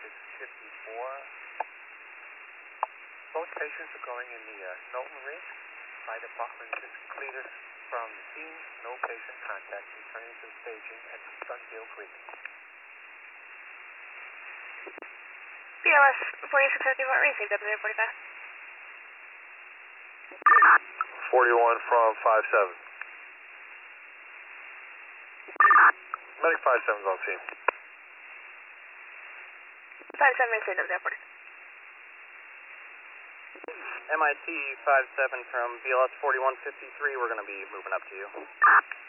is 54. Both patients are going in the Knowlton rig. Fire department just completed from the scene. No patient contact. Returning to staging at Sunhill Creek. BLS 4650, what received up there, 45? 41 from 57. Medic 57's on scene. 57 received up there, 40. MIT 57 from BLS 4153, we're going to be moving up to you.